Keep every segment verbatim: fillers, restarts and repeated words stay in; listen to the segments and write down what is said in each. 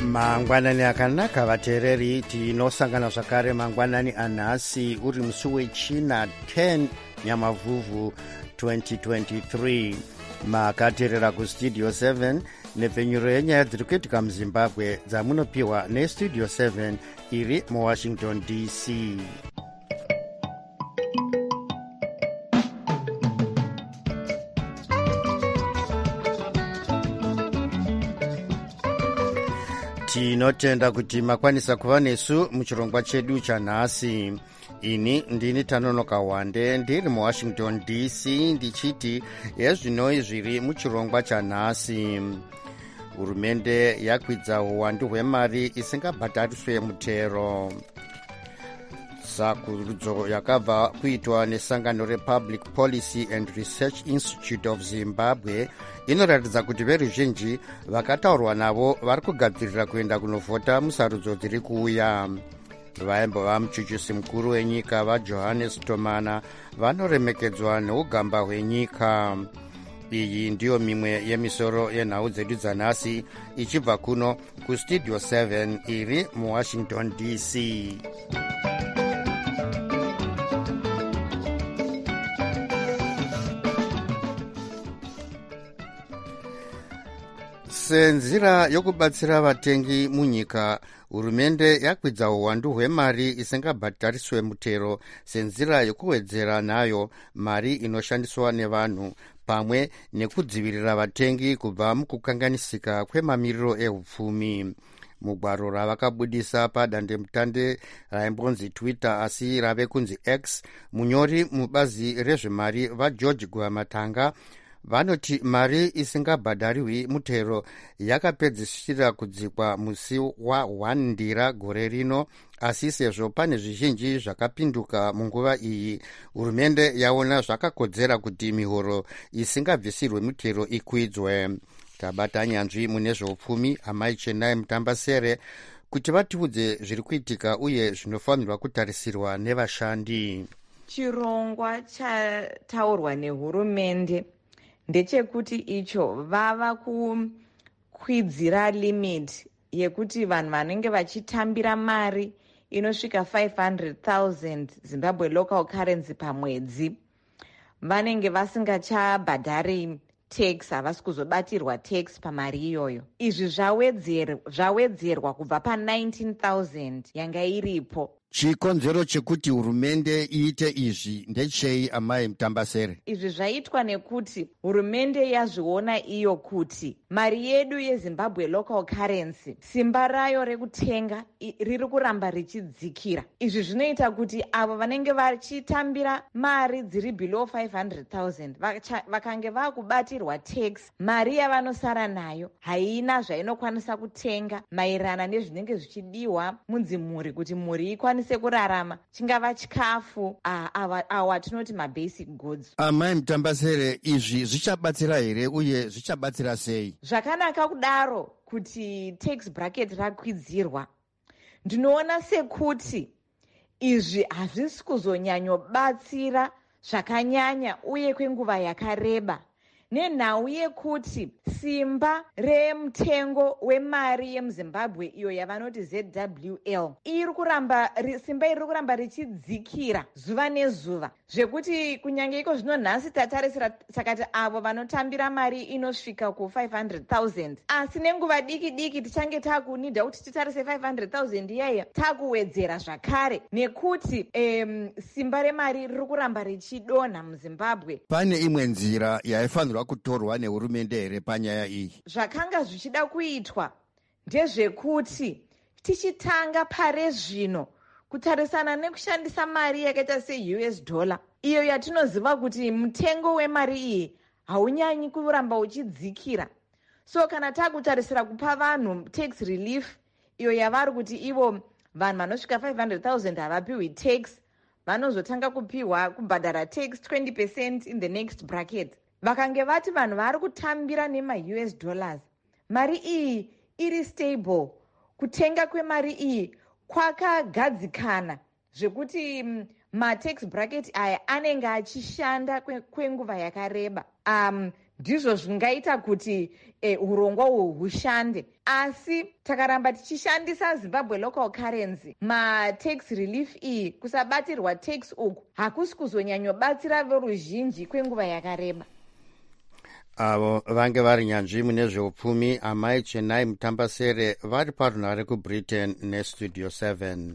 mangwanani akanaka vateereri, tinosangana zvakare mangwanani anhasi uri musi wechina ten nyamavhuvhu twenty twenty-three. makateerera kustudio seven nepfenyuro yenyaya dziri kuitika muzimbabwe dzamunopiwa nestudio seven iri muwashington D C. tinotenda kuti makwanisa kuva nesu muchirongwa chedu chanhasi. ini ndini Tanonoka Wande ndiri muwashington D C ndichiti yezvinoi zviri muchirongwa chanhasi. hurumende yakwidza uwandu hwemari isingabhadhariswe mutero. sakurudzo yakabva kuitwa nesangano republic policy and research institute of zimbabwe inoratidza kuti veruzhinji vakataurwa navo vari kugadzirira kuenda kunovhota musarudzo dziri kuuya. vaimbova muchuchisi mukuru wenyika vaJohannes Tomana vanoremekedzwa neugamba hwenyika. iyi ndiyo mimwe yemisoro yenhau dzedu dzanhasi ichibva kuno kustudio seven iri muwashington D C. senzira yokubatsira vatengi munyika, hurumende yakwidza uwandu hwemari isingabhadhariswe mutero senzira yokuwedzera nayo mari inoshandiswa nevanhu pamwe nekudzivirira vatengi kubva mukukanganisika kwemamiriro ehupfumi. mugwaro ravakabudisa padandemutande raimbonzi Twitter asi rave kunzi X, munyori mubazi rezvemari vaGeorge Gwamatanga vanoti mari isingabhadhariwi mutero yakapedzisira kudzikwa musi wa first ndira gore rino, asi sezvo pane zvizhinji zvakapinduka munguva iyi, hurumende yaona zvakakodzera kuti mihoro isingabvisirwe mutero ikwidzwe. tabata nyanzvi mune zveupfumi amai Chenai Mutambasere kuti vatiudze zviri kuitika uye zvinofanirwa kutarisirwa nevashandi. chirongwa chataurwa nehurumende ndechekuti icho vava kukwidzira limit yekuti vanhu vanenge vachitambira mari inosvika five hundred thousand Zimbabwe local currency pamwedzi vanenge vasingachabhadhari tax, havasi kuzobatirwa tax pamari iyoyo. izvi zvawedzerwa kubva pa-nineteen thousand yanga iripo. chikonzero chekuti hurumende iite izvi ndechei amai Mutambasere? izvi zvaitwa nekuti hurumende yazviona iyo kuti mari yedu yeZimbabwe local currency simba rayo rekutenga riri kuramba richidzikira. izvi zvinoita kuti avo vanenge vachitambira mari dziri below five hundred thousand vakange vakubatirwa tax, mari yavanosara nayo haina zvainokwanisa kutenga maererano nezvinenge zvichidiwa munzi mhuri kuti mhuri ikwanise kurarama, chingava chikafu, awa tinoti mabasic goods. amai Mutambasere, izvi zvichabatsira here uye zvichabatsira sei? zvakanaka kudaro kuti tax bracket rakwidzirwa. ndinoona sekuti izvi hazvisi kuzonyanyobatsira zvakanyanya uye kwenguva yakareba, nenhau yekuti simba remutengo wemari yemuzimbabwe iyo yavanoti Z W L iri kuramba simba iri kuramba richidzikira zuva nezuva, zvekuti kunyange iko zvino nhasi tatarisira sakati avo vanotambira mari inosvika ku five hundred thousand, asi nenguva diki diki tichange takunidha kuti titarise five hundred thousand iyaya takuwedzera zvakare nekuti um, simba remari riri kuramba richidonha muzimbabwe. pane imwe nzira yaifanirwa kutorwa nehurumende here panyaya iyi? zvakanga zvichida kuitwa ndezvekuti tichitanga pare zvino kutarisana nekushandisa mari yakaita se-U S dollar iyo yatinoziva kuti mutengo wemari iyi haunyanyi kuramba uchidzikira. so kana takutarisira kupa vanhu tax relief iyo yavari kuti ivo vanhu vanosvika five hundred thousand havapiwi tax, vanozotanga kupiwa kubhadhara tax twenty percent in the next bracket. vakange vati vanhu vari kutambira nema-U S dollars, mari iyi iri stable, kutenga kwemari iyi kwakagadzikana zvekuti matax bracket aya anenge achishanda kwenguva yakareba. um, ndizvo zvingaita kuti eh, urongwa uhwu hushande. Asi takaramba tichishandisa Zimbabwe local currency, ma-tax relief iyi, kusabatirwa tax uku hakusi kuzonyanyobatsira veruzhinji kwenguva yakareba. avo vange vari nyanzvi mune zveupfumi amai Chenai Mutambasere vari parunhare kubritain nestudio seven.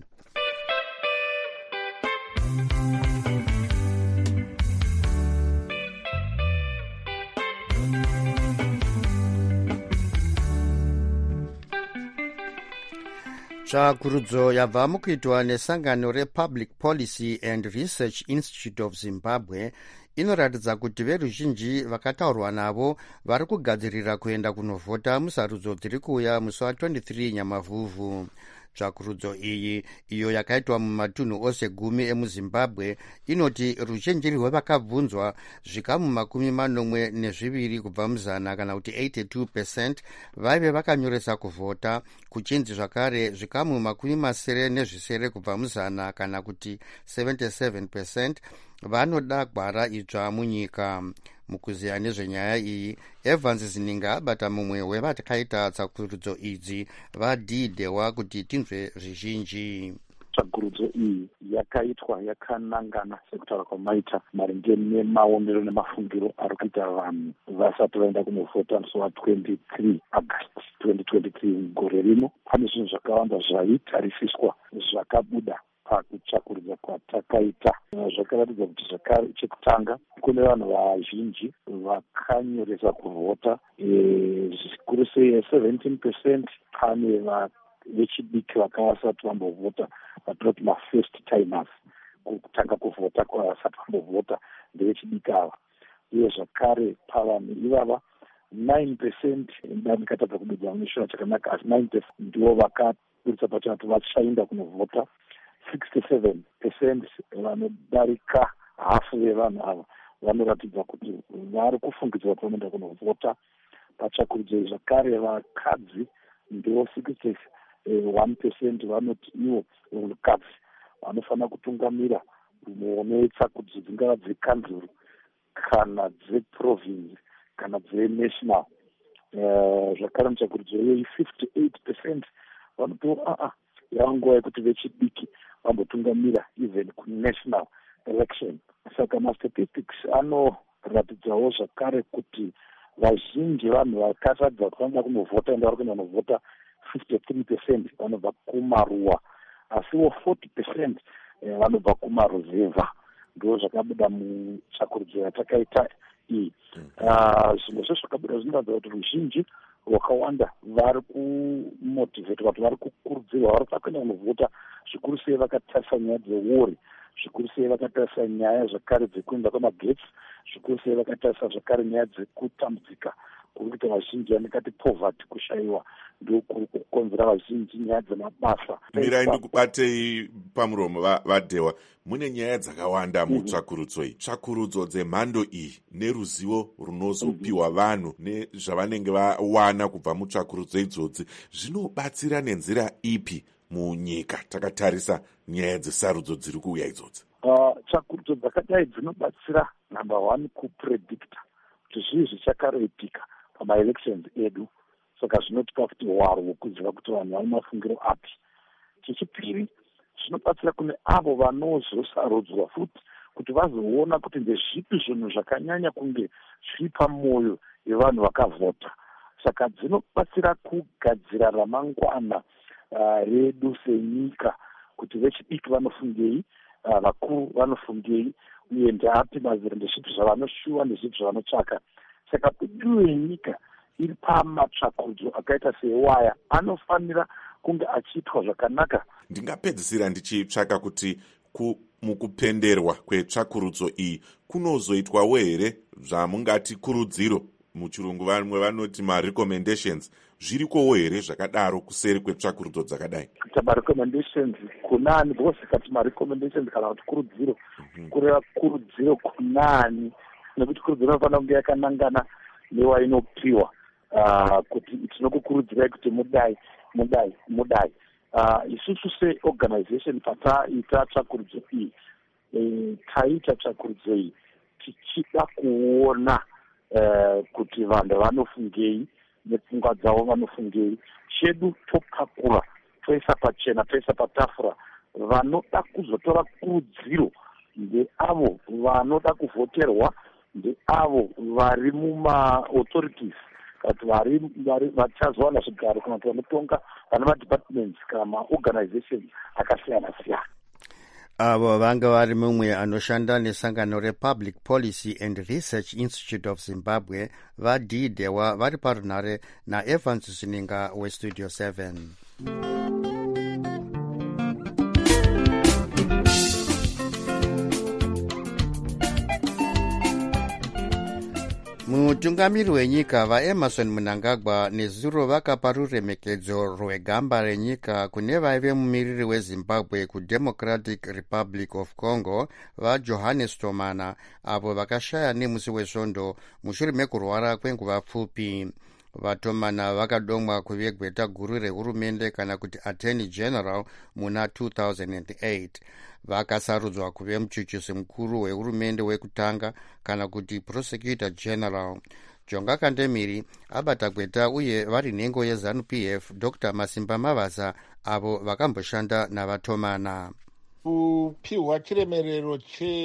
tsvakurudzo yabva mukuitwa nesangano republic policy and research institute of Zimbabwe inoratidza kuti veruzhinji vakataurwa navo vari kugadzirira kuenda kunovhota musarudzo dziri kuuya musi wa23 Nyamavhuvhu. tsvakurudzo iyi iyo yakaitwa mumatunhu ose gumi emuzimbabwe inoti ruzhinji rwevakabvunzwa zvikamu makumi manomwe nezviviri kubva muzana kana kuti eighty-two percent vaive vakanyoresa kuvhota, kuchinzi zvakare zvikamu makumi masere nezvisere kubva muzana kana kuti seventy-seven percent vanoda gwara idzva munyika. Mukuziya nezvenyaya iyi, Evans Zininga abata mumwe wevakaita tsakurudzo idzi vadhidewa kuti tinzwe zvizhinji. tsvakurudzo iyi yakaitwa yakanangana sekutaura kwamaita maringe nemaonero nemafungiro ari kuita vanhu vasati vaenda kunovhota musi wa23 August twenty twenty-three. Gore rino pane zvinhu zvakawanda zvaitarisiswa zvakabuda pakutsvakuridza kwatakaita. Zvakaratidza kuti zvakare chekutanga kune vanhu vazhinji vakanyoresa kuvhota, zvikuru sei seventeen percent pane vechidiki vakanga vasati vambovhota, vatinoti ma-first timers. Kutanga kuvhota kwavasati vambovhota ndevechidiki ava. Uye zvakare pavanhu ivava nine percent ndandikatadza kududza mushona chakanaka, asi nine percent ndivo vakabudisa pachana kuti vachaenda kunovhota. sixty-seven percent vanodarika hafu vevanhu ava vanoratidza kuti vari kufungidzira panoenda kunovhota. Patsvakurudzo iyi zvakare vakadzi ndivo sixty-one percent vanoti ivo vakadzi vanofanira kutungamira mune tsakurudzo dzingava dzekanzuru kana dzeprovince kana dzenational. Zvakare mutsvakurudzo iyoyi fifty-eight percent vanotiwo aa yava nguva yekuti vechidiki vambotungamira even kunational election. Saka mastatistics anoratidzawo zvakare kuti vazhinji vanhu vakaratidza kuti vanoda kunovhota ende vari kuenda kunovhota fifty-three percent vanobva kumaruwa, asiwo forty percent vanobva kumaruzevha. Ndo zvakabuda mutsvakurudzo yatakaita iyi. Zvimwe zvezvakabuda zvinoratidza kuti ruzhinji rwakawanda vari kumotivheta, kuti vari kukurudzirwa, vari kuenda kunovhota, zvikuru sei vakatarisa nyaya dzewori, zvikuru sei vakatarisa nyaya zvakare dzekuenda kwamagetsi, zvikuru sei vakatarisa zvakare nyaya dzekutambudzika kuri kuita vazhinji vanekati poverty, kushayiwa ndokuri kukonzera vazhinji nyaya dzemabasa. Mirai ndikubatei pamuromo vadewa, mune nyaya dzakawanda mutsvakurudzo iyi. Tsvakurudzo dzemhando iyi neruzivo runozopiwa vanhu nezvavanenge vawana kubva mutsvakurudzo idzodzi zvinobatsira nenzira ipi munyika takatarisa nyaya dzesarudzo dziri kuuya idzodzi? Tsvakurudzo dzakadai dzinobatsira number one kupredicta kuti zvii zvichakareitika pamaelections edu, saka zvinotipa kuti hwaro hwekuziva kuti vanhu vane mafungiro api. Chechipiri, zvinobatsira kune avo vanozosarudzwa futi kuti vazoona kuti ndezvipi zvinhu zvakanyanya kunge zviri pamwoyo yevanhu vakavhota. Saka dzinobatsira kugadzira ramangwana redu uh, senyika, kuti vechidiki vanofungei, vakuru uh, vanofungei, uye ndapi maziro ndezvipi zvavanoshuwa ndezvipi zvavanotsvaka. Saka kudiwe yenyika iri pamatsvakurudzo akaita sewaya anofanira kunge achiitwa zvakanaka. Ndingapedzisira ndichitsvaka kuti ku, mukupenderwa kwetsvakurudzo iyi kunozoitwawo here zvamungati kurudziro, muchirungu vamwe vanoti ma-recommendations, zvirikowo here zvakadaro kuseri kwetsvakurudzo dzakadai? Kuita ma-recommendations kunani, because kati ma-recommendations kana kuti kurudziro, mm-hmm. kureva kurudziro kunani, nekuti kurudziro inofanira kunge yakanangana newainopiwa, uh, kuti tinokukurudzirai kuti mudai mudai mudai. Uh, isusu seorganization pataita tsvakurudzo iyi, e, taita tsvakurudzo iyi tichida kuona uh, kuti vanhu vanofungei nepfungwa dzavo vanofungei. Chedu topakura toisa pachena toisa patafura. Vanoda kuzotora kurudziro ndeavo vanoda kuvhoterwa, ndeavo vari muma authorities kuti vari vachazowana zvigaro kana kuti vanotonga vana madepartments kana maorganizations akasiyana siyana. Avo vanga vari mumwe anoshanda nesangano rePublic Policy and Research Institute of Zimbabwe vadhidewa vari parunhare naEvans Zininga weStudio seven. Mutungamiri wenyika vaEmerson Mnangagwa nezuro vakapa ruremekedzo rwegamba renyika kune vaive mumiriri weZimbabwe kuDemocratic Republic of Congo vaJohannes Tomana avo vakashaya nemusi wesvondo mushure mekurwara kwenguva pfupi. Vatomana vakadomwa kuve gweta guru rehurumende kana kuti Attorney General muna two thousand eight. Vakasarudzwa kuve muchuchisi mukuru wehurumende wekutanga kana kuti Prosecutor General. Jonga Kandemiri abata gweta uye vari nhengo yeZANU P F Doctor Masimba Mavasa avo vakamboshanda navatomana. Kupiwa chiremerero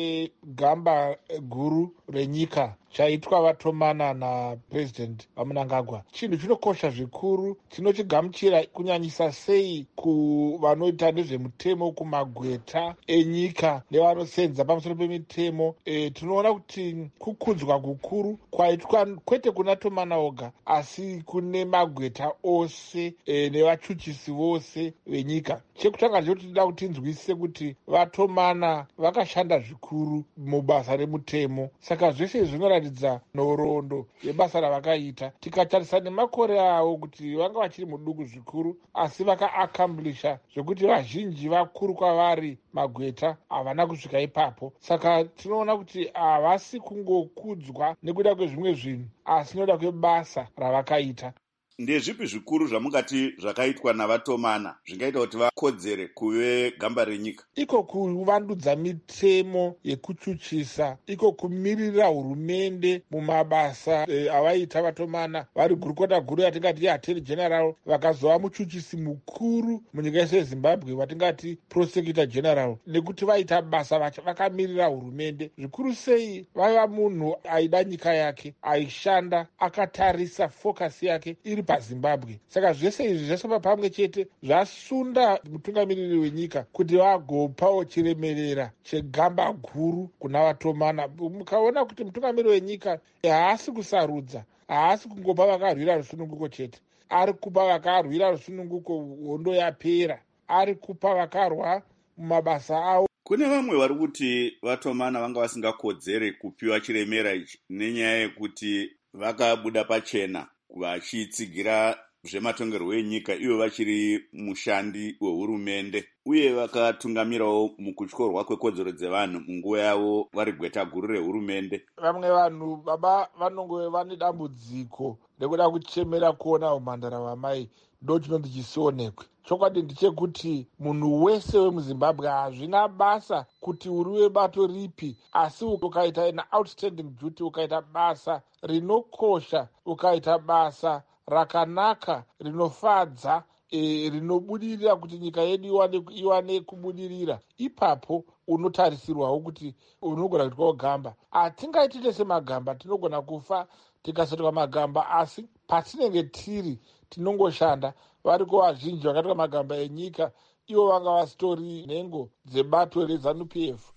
chegamba guru renyika chaitwa vatomana naPresident Mnangagwa chinhu chinokosha zvikuru, tinochigamuchira kunyanyisa sei kuvanoita nezvemutemo kumagweta enyika nevanosenza pamusoro pemitemo. E, tinoona kuti kukudzwa kukuru kwaitwa kwete kuna Tomana oga asi kune magweta ose e, nevachuchisi vose venyika. Chekutanga ndicho tinoda kuti tinzwisise kuti vatomana vakashanda zvikuru mubasa remutemo, saka zvese zvinoratidza nhoroondo yebasa ravakaita. Tikatarisa nemakore avo kuti vanga vachiri muduku zvikuru asi vakaakambilisha zvekuti vazhinji vakuru kwavari magweta havana kusvika ipapo. Saka tinoona kuti havasi kungokudzwa nekuda kwezvimwe zvinhu asi noda kwebasa ravakaita. Ndezvipi zvikuru zvamungati zvakaitwa navatomana zvingaita kuti vakodzere kuve gamba renyika? Iko kuvandudza mitemo yekuchuchisa, iko kumirira hurumende mumabasa e, avaita vatomana vari gurukota guru yatingati Attorney General, vakazova muchuchisi mukuru munyika yese yeZimbabwe watingati Prosecutor General, nekuti vaita basa vakamirira hurumende. Zvikuru sei vaiva munhu aida nyika yake, aishanda akatarisa focus yake iri paZimbabwe. Saka zvese izvi zvese pamwe chete zvasunda mutungamiriri wenyika kuti vagopawo chiremerera chegamba guru kuna vatomana. Mukaona kuti mutungamiriri wenyika haasi kusarudza, haasi kungopa vakarwira rusununguko chete, ari kupa vakarwira rusununguko hondo yapera, ari kupa vakarwa mumabasa avo. Kune vamwe vari kuti vatomana vanga vasingakodzere kupiwa chiremera ichi nenyaya yekuti vakabuda pachena vachitsigira zvematongerwo enyika ivo vachiri mushandi wehurumende uye vakatungamirawo mukutyorwa kwekodzero dzevanhu munguva yavo vari gweta guru rehurumende. Vamwe vanhu baba vanongove vane dambudziko rekuda kuchemera kuona umhandara vamai ndo chinonzi chisionekwe. Chokwadi ndechekuti munhu wese wemuZimbabwe hazvina basa kuti uri webato ripi, asi ukaita an outstanding duty, ukaita basa rinokosha, ukaita basa rakanaka rinofadza, e, rinobudirira kuti nyika yedu iwane, iwane kubudirira, ipapo unotarisirwawo kuti unogona kuitwawo gamba. Hatingaitite semagamba, tinogona kufa tikasaitwa magamba, asi patinenge tiri tinongoshanda. Variko vazhinji vakaitwa magamba enyika ivo vanga vasitori nhengo dzebato reZANU P F.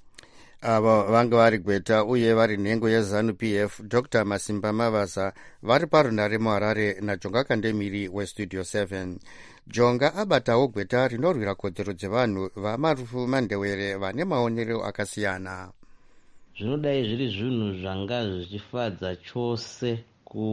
Ava vanga vari gweta uye vari nhengo yeZANU P F Doctor Masimba Mavasa vari parunhare muHarare naJonga Kandemiri weStudio seven. Jonga abatawo gweta rinorwira kodzero dzevanhu vaMarufu Mandewere vane maonero akasiyana. Zvinodai zviri zvinhu zvanga zvichifadza chose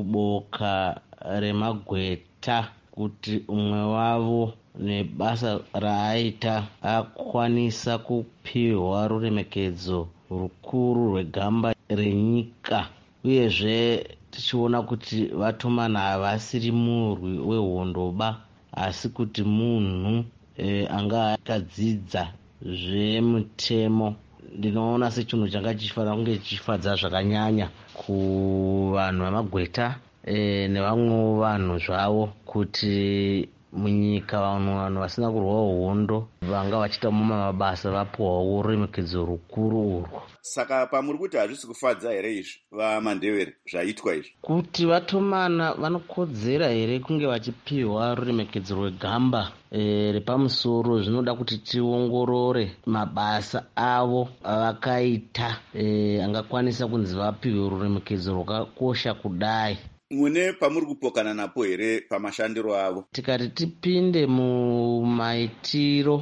kuboka remagweta kuti umwe wavo nebasa raaita akwanisa kupiwa ruremekedzo rukuru rwegamba renyika. Uyezve tichiona kuti vatomana havasiri murwi wehondoba asi kuti munhu e, anga akadzidza zvemutemo. Ndinoona sechinhu changa chichifanira kunge chichifadza zvakanyanya kuvanhu vamagweta e, nevamwe vanhu zvavo kuti munyika vanhu vanhu vasina kurwawo hondo vanga vachiita muma mabasa vapuwawo ruremekedzo rukuru urwo. Saka pamuri kuti hazvisi kufadza here izvi vaMandebere zvaitwa izvi? Kuti vatomana vanokodzera here kunge vachipiwa ruremekedzo rwegamba e, repamusoro, zvinoda kuti tiongorore mabasa avo avakaita e, angakwanisa kunzi vapiwe ruremekedzo rwakakosha kudai. Mune pamuri kupokana napo here pamashandiro avo? Tikati tipinde mumaitiro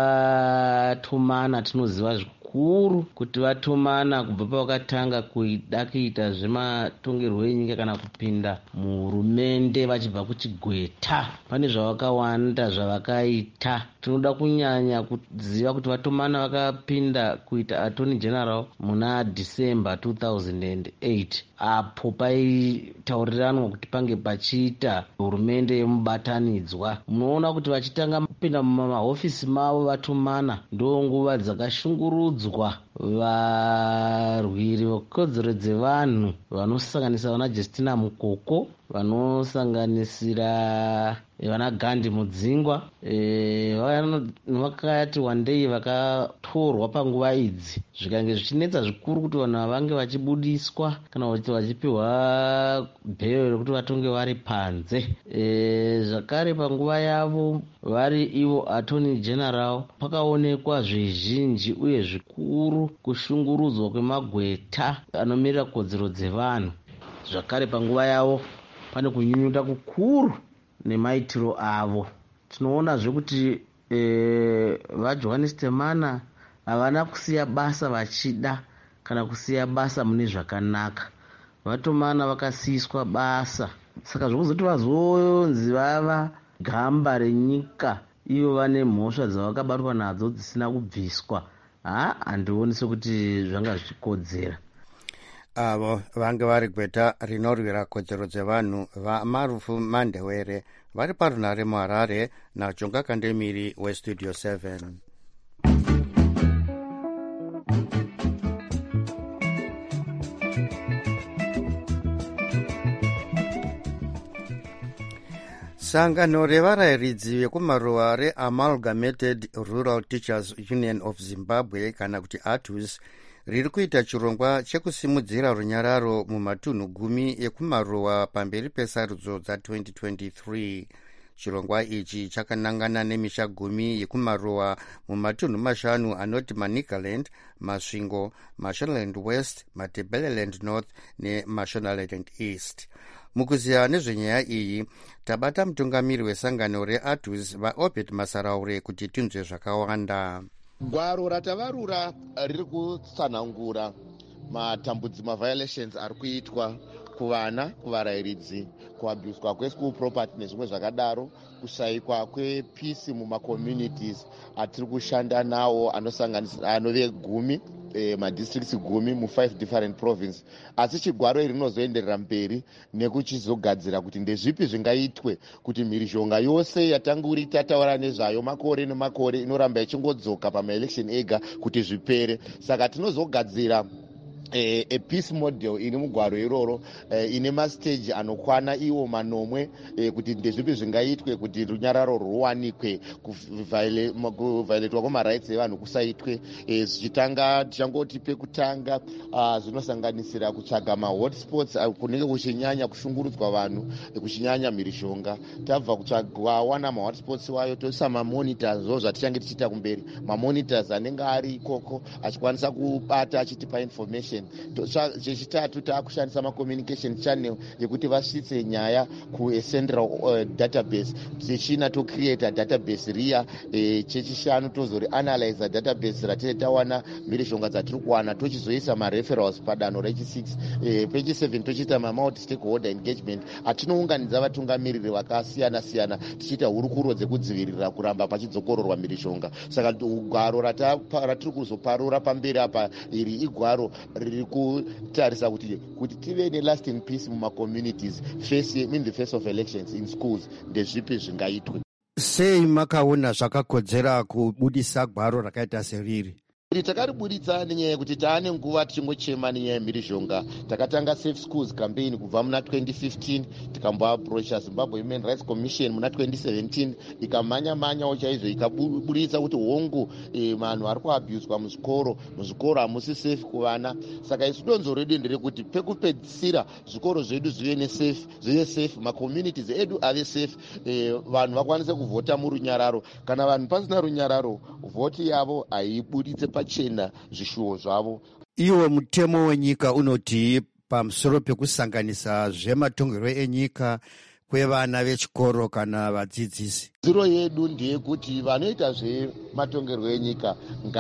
avatomana tinoziva zvikuru kuti vatomana kubva pavakatanga kuida kuita zvematongerwo enyika kana kupinda muhurumende vachibva kuchigweta. Pane zvavakawanda zvavakaita. Tinoda kunyanya kuziva kuti vatomana vakapinda kuita attorney general muna December two thousand eight, apo paitauriranwa kuti pange pachiita hurumende yemubatanidzwa. Munoona kuti vachitanga kupinda mumahofisi mavo vatomana ndo nguva dzakashungurudzwa varwiri vekodzero dzevanhu vanosanganisa vana Justina Mukoko, vanosanganisira vana Gandhi Mudzingwa e, vakati wandei vakatorwa panguva idzi zvikange zvichinetsa zvikuru kuti vanhu vange vachibudiswa kana kuti vachipiwa bhero rekuti vatonge vari panze. E, zvakare panguva yavo vari ivo attorney general pakaonekwa zvizhinji uye zvikuru kushungurudzwa kwemagweta anomirira kodzero dzevanhu. Zvakare panguva yavo pane kunyunyuta kukuru nemaitiro avo. Tinoona zvekuti e, vaJohannes Temana havana kusiya basa vachida kana kusiya basa mune zvakanaka. Vatomana vakasiyiswa basa, saka zvokuzoti vazonzi vava gamba renyika ivo vane mhosva dzavakabatwa nadzo dzisina kubviswa, ha handioni sekuti zvanga zvichikodzera. Avo vange vari gweta rinorwira kodzero dzevanhu vaMarufu Mandebere vari parunare muHarare naJonga Kandemiri weStudio seven. Sangano revarayiridzi vekumaruwa reAmalgamated Rural Teachers Union of Zimbabwe kana kuti A T U S riri kuita chirongwa chekusimudzira runyararo mumatunhu gumi ekumaruwa pamberi pesarudzo dza-twenty twenty-three. Chirongwa ichi chakanangana nemisha gumi yekumaruwa mumatunhu mashanu anoti Manicaland, Masvingo, Mashonaland West, Matabeleland North neMashonaland East. Mukuziya nezvenyaya iyi tabata mutungamiri wesangano reA T U S vaObed Masaraure kuti tinzwe zvakawanda. Gwaro ratavarura riri kutsanangura matambudziko maviolations ari kuitwa kuvana, kuvarayiridzi, kuabuswa kweschool property nezvimwe zvakadaro, kushayikwa kwepeace mumacommunities atiri kushanda nawo anosanganisira anove gumi eh, madistricts gumi mu five different province. Asi chigwaro iri rinozoenderera mberi nekuchizogadzira kuti ndezvipi zvingaitwe kuti mhirizhonga yose yatanguri tataura nezvayo makore nemakore inoramba ichingodzoka pamaelection ega kuti zvipere. Saka tinozogadzira E, a peace model iri mugwaro iroro e, ine mastage anokwana iwo manomwe e, kuti ndezvipi zvingaitwe kuti runyararo ruwanikwe, kuvhailetwa kwemarights evanhu kusaitwe. E, zvichitanga tichangoti pekutanga zvinosanganisira kutsvaga mahotspots kunenge kuchinyanya kushungurudzwa vanhu, e, kuchinyanya mhirizhonga. Tabva kutsvagwa wana mahotspots wayo toisa mamonitors zvo zvatichange tichiita kumberi, mamonitors anenge ari ikoko achikwanisa kubata achitipa information. Chechitatu taakushandisa macommunication channel yekuti vasvitse nyaya kucentral uh, database. Chechina tocreata database riya. E, chechishanu tozori analyze database ratine tawana mhirizhonga dzatiri kuwana tochizoisa mareferrals padanho rechi-six. E, pechi-seven tochiita mamulti stakeholder engagement atinounganidza vatungamiriri vakasiyana siyana tichiita hurukuro dzekudzivirira kuramba pachidzokororwa mhirizhonga. Saka gwaro ratiri kuzoparura pamberi apa iri igwaro riri kutarisa kuti kuti tive nelasting peace mumacommunities face in the face of elections in schools. Ndezvipi zvingaitwe? Sei makaona zvakakodzera kubudisa gwaro rakaita seriri? Takariburitsa nenyaya yekuti taane nguva tichingochema nenyaya yemhirizhonga. Takatanga Safe Schools campaign kubva muna twenty fifteen, tikamboapproacha Zimbabwe Human Rights Commission muna twenty seventeen, ikamanya manyawo chaizvo, ikaburitsa kuti hongu e, vanhu vari kuabuswa muzvikoro, muzvikoro hamusi safe kuvana. Saka isu donzo redu nderekuti pekupedzisira zvikoro zvedu zvive nesafe, zvive safe, macommunities edu ave safe, e, vanhu vakwanise kuvhota murunyararo. Kana vanhu pasina runyararo, vhoti yavo haiburitse pachena zvishuwo zvavo. Iwo mutemo wenyika unoti pamusoro pekusanganisa zvematongerwo enyika kwevana vechikoro kana vadzidzisi. Ziro yedu ndeyekuti vanoita zvematongerwo enyika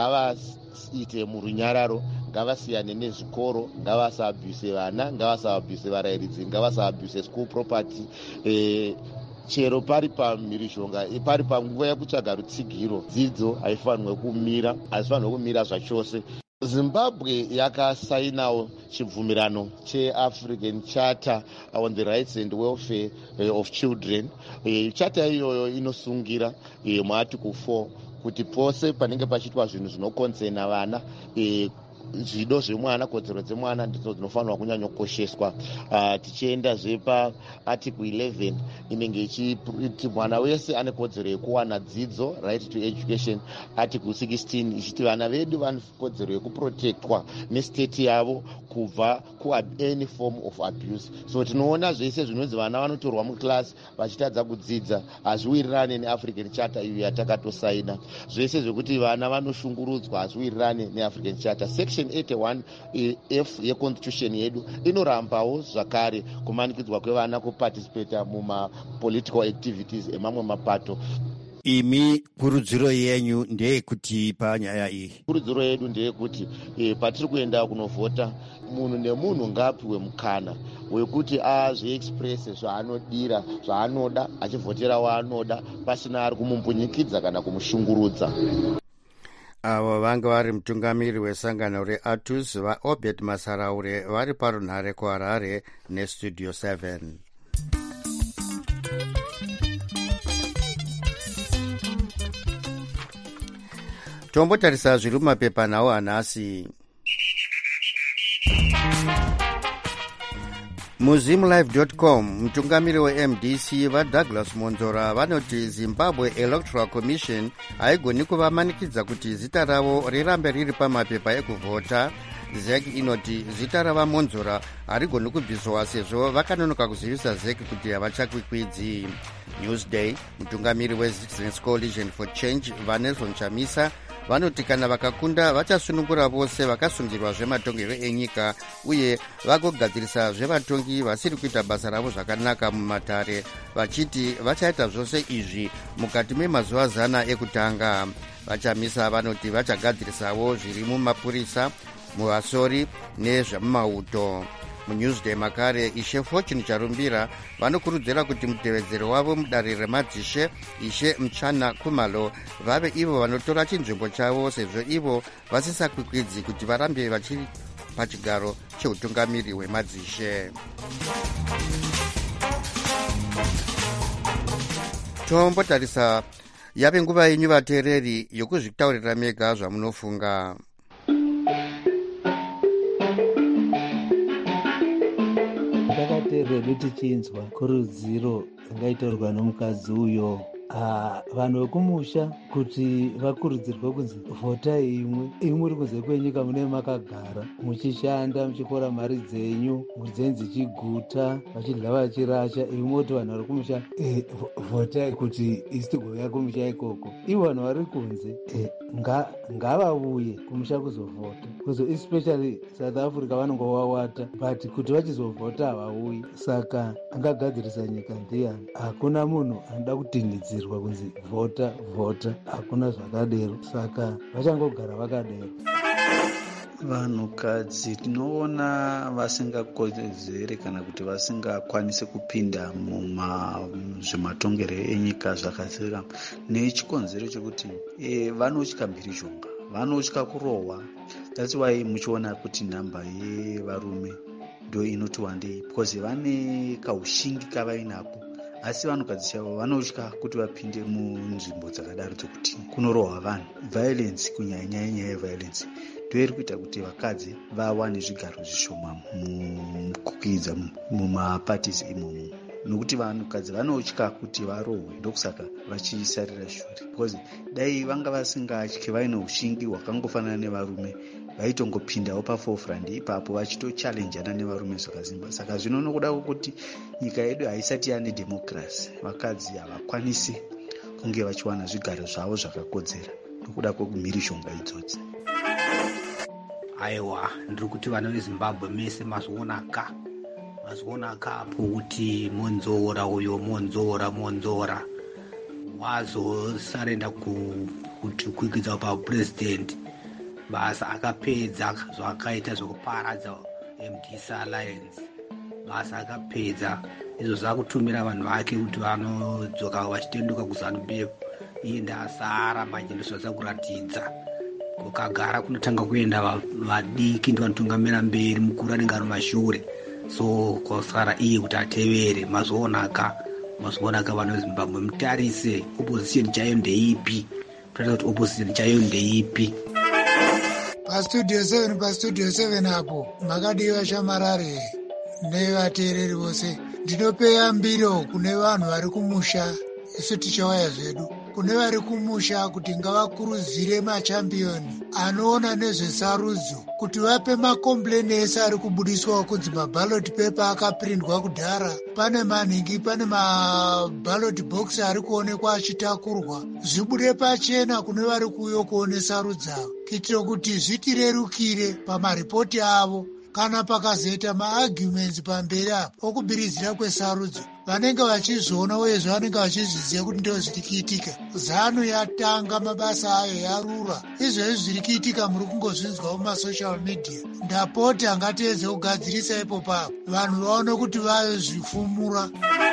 ngavaite murunyararo, ngavasiyane nezvikoro, ngavasaabhuse vana, ngavasaabhuse varayiridzi, ngavasaabhuse school property. eh, chero pari pamhirizhonga, pari panguva yekutsvaga rutsigiro, dzidzo haifanirwe kumira, haifanirwe kumira zvachose. Zimbabwe yakasainawo chibvumirano cheAfrican Charter on the Rights and Welfare of Children. Charter iyoyo inosungira muarticle four kuti pose panenge pachiitwa zvinhu zvinokonsena vana, zvido zvemwana, kodzero dzemwana ndidzo dzinofanirwa kunyanyokosheswa. Uh, tichienda zvepa article eleven inenge ichiti mwana wese ane kodzero yekuwana dzidzo, right to education. Article sixteen ichiti vana vedu vane kodzero yekuprotectwa nestate yavo kubva ku any form of abuse. So tinoona zvese zvinonzi vana vanotorwa muclass vachitadza kudzidza hazviwirirane neAfrican Charter iyo yatakatosaina. Zvese zvekuti vana vanoshungurudzwa hazviwirirane neAfrican Charter. Section eighty-one F yeconstitution yedu inorambawo zvakare kumanikidzwa kwevana kuparticipata muma political activities emamwe mapato. Imi kurudziro yenyu ndeyekuti panyaya iyi? Kurudziro yedu ndeyekuti e, patiri kuenda kunovhota, munhu nemunhu ngaapiwe mukana wekuti azviexpresse zvaanodira, zvaanoda, achivhotera waanoda pasina ari kumumbunyikidza kana kumushungurudza. Avo vanga vari mutungamiri wesangano reATUS vaObed Masaraure vari parunhare kuHarare nestudio seven. Tombotarisa zviri mumapepa nawo hanhasi. muzimlive dot com mutungamiri weM D C vaDouglas Monzora vanoti Zimbabwe Electoral Commission haigoni kuvamanikidza kuti zita ravo rirambe riri pamapepa ekuvhota. Z E C inoti zita ravaMonzora harigoni kubviswa sezvo vakanonoka kuzivisa Z E C kuti havachakwikwidzi. Newsday mutungamiri weCitizens Coalition for Change Vanelson Chamisa vanoti kana vakakunda vachasunungura vose vakasungirwa zvematongerwo enyika uye vagogadzirisa zvevatongi vasiri kuita basa ravo zvakanaka mumatare, vachiti vachaita zvose izvi mukati memazuva zana ekutanga. Vachamisa vanoti vachagadzirisawo zviri mumapurisa, muvasori nezvemumauto. MuNewsday makare Ishe Fortune Charumbira vanokurudzira kuti mutevedzero wavo mudare remadzishe Ishe Mchana Kumalo vave ivo vanotora chinzvimbo chavo sezvo ivo vasisakwikwidzi kuti varambe vachiri pachigaro cheutungamiri hwemadzishe. Tombotarisa yave nguva yenyu vateereri yokuzvitaurira mega zvamunofunga. Takateerera tichinzwa kurudziro ingaitorwa nomukadzi uyo. Ah, vanhu vekumusha kuti vakurudzirwe kunzi vhotai imwe imwe muri kunze kwenyika mune makagara muchishanda muchikora mari dzenyu mudzenyu dzichiguta vachidya vachirasha, imwe moti vanhu vari kumusha eh, vhotai kuti isi tigouya kumusha ikoko. Ivo vanhu vari kunze eh, nga, ngavauye kumusha kuzovhota kuzo especially South Africa vanongowawata but kuti vachizovhota havauyi. Saka angagadzirisa nyika ndiani? Hakuna munhu anoda kutinidzira kunzi vhota vhota, hakuna zvakadero, saka vachangogara vakadero. Vanhukadzi tinoona vasingakodzeri kana kuti vasingakwanisi kupinda muzvimatongero enyika zvakasiyana nechikonzero chekuti e, vanotya mhirizhonga, vanotya kurohwa. That's why muchiona kuti nhamba yevarume ndo inoti wandei because vane kaushingi kavainako asi vanhukadzi chavo vanotya kuti vapinde munzvimbo dzakadaro dzokuti kunorohwa vanhu. Violence, kunyanya nyaya yeviolence ndiyo iri kuita kuti vakadzi vawane zvigaro zvishoma mukukwidza mumaparties imomo, nokuti vanhukadzi vanotya kuti varohwe, ndokusaka vachisarira shure. Because dai vanga vasingatyi, vaine ushingi hwakangofanana nevarume, vaitongopindawo paforefront ipapo vachitochallenjana nevarume zvakazimba. Saka zvino nokuda kwokuti nyika yedu haisati yane democracy, vakadzi havakwanisi kunge vachiwana zvigaro zvavo zvakakodzera nokuda kwemhirishonga idzodzi. Aiwa, ndiri kuti vana vezimbabwe mese mazionaka mazionaka apo kuti monzora uyo monzora monzora wazosarenda kuti kukwikidza papurezidendi, basa akapedza zvakaita zvokuparadza M D C Alliance, basa akapedza izvo zvakutumira vanhu vake kuti vanodzoka vachitenduka kuZANU P F. Iye ndasara manje ndozvazakuratidza kukagara kunotanga kuenda vadiki ndivanotungamira mberi, mukuru anenge ari mashure, so kwasara iye kuti atevere. Mazionaka mazionaka vanhu vezimbabwe mutarise opposition chayo ndeipi, totaura kuti opposition chayo ndeipi. Pastudio seven pastudio seven apo makadiwa Shamarare nevateereri vose, ndinopeya mbiro kune vanhu vari kumusha. Isu tichawaya zvedu kune vari kumusha kuti ngavakurudzire machambiyoni anoona nezvesarudzo kuti vape makompleni ese ari kubudiswa kunzi maballot paper akaprindwa kudhara, pane manhingi, pane maballot box ari kuonekwa achitakurwa, zvibude pachena kune vari kuuyo kuone sarudzo avo, kuitira kuti zvitirerukire pamaripoti avo kana pakazoita maarguments pamberi apo okubirizira kwesarudzo, vanenge vachizviona uyezve vanenge vachizviziva kuti ndizvo zviri kuitika. ZANU yatanga mabasa ayo, yarura. Izvozvi zviri kuitika muri kungozvinzwa mumasocial media. Ndapota ngatiedze kugadzirisa ipo papo vanhu vaone kuti vazvifumura.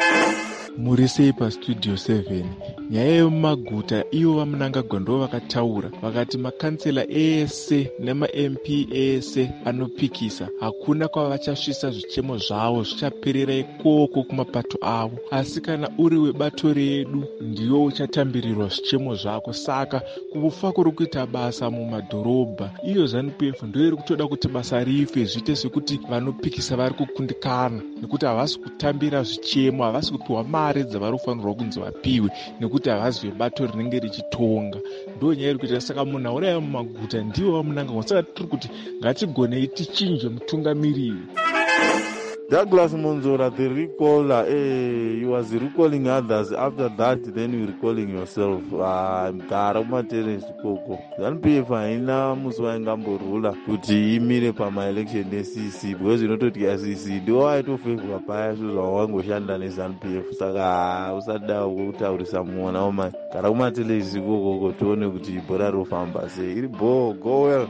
Muri sei pastudio seven? Nyaya yemumaguta ivo vamunangagwa ndo vakataura vakati makansela ese nema-M P ese anopikisa hakuna kwavachasvisa zvichemo zvavo, zvichaperera ikoko kumapato avo. Asi kana uri webato redu ndiwo uchatambirirwa zvichemo zvako. Saka kufa kuri kuita basa mumadhorobha, iyo ZANU P F ndio iri kutoda kuti basa rife, zviite sekuti vanopikisa vari kukundikana, nekuti havasi kutambira zvichemo, havasi kupiwa mari dzavanofanirwa kunzi vapiwe, nekuti havazi vebato rinenge richitonga. Ndo nyaya iri kuita. Saka munhu auraya mumaguta ndiwo vamunanga. Saka tiri kuti ngatigonei tichinje mutungamiriri. Douglas Monzora, the recaller, eh, you was recalling others. After that, then you recalling yourself. Gara kumateresi koko. ZANU P F haina musi waingamborula kuti imire pama-election ne-C C, because inototi ya-C C ndiwo waitofevhwa paya zvo zvawangoshanda ne-ZANU P F. Saka usadawo kutaurisa muona omai. Gara kumateresi koko tione kuti bhora rofamba sei. Iri bo, go well.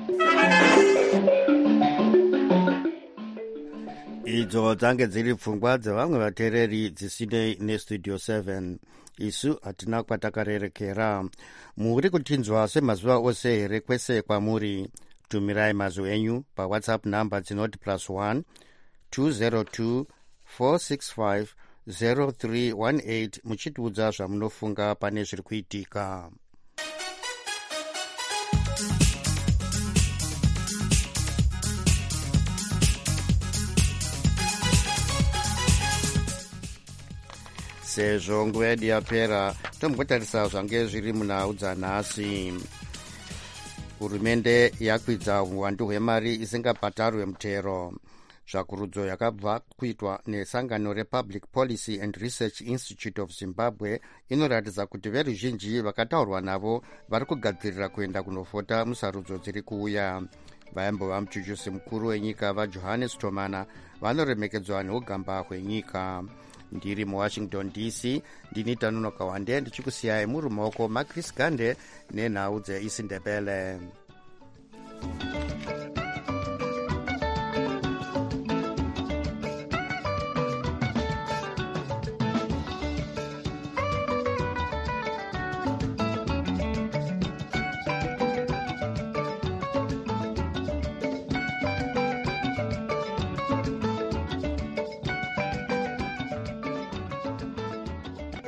Idzo dzange dziri pfungwa dzevamwe vateereri dzisinei nestudio seven. Isu hatina kwatakarerekera. Muri kutinzwa semazuva ose here kwese kwamuri. Tumirai mazwi enyu pawhatsapp number dzinoti plus one two zero two four six five zero three one eight muchitiudza zvamunofunga pane zviri kuitika. Sezvo nguva yedu yapera, tombotarisa zvange zviri munhau dzanhasi. Hurumende yakwidza uwandu hwemari isingabhadharwe mutero. Zvakurudzo yakabva kuitwa nesangano rePublic Policy and Research Institute of Zimbabwe inoratidza kuti veruzhinji vakataurwa navo vari kugadzirira kuenda kunofota musarudzo dziri kuuya. Vaimbova muchuchusi mukuru wenyika vaJohannes Tomana vanoremekedzwa neugamba hwenyika. Ndiri muWashington D C, ndini Tanonoka Wande ndichikusiyai muri maoko maChris Gande nenhau dzeIsindebele.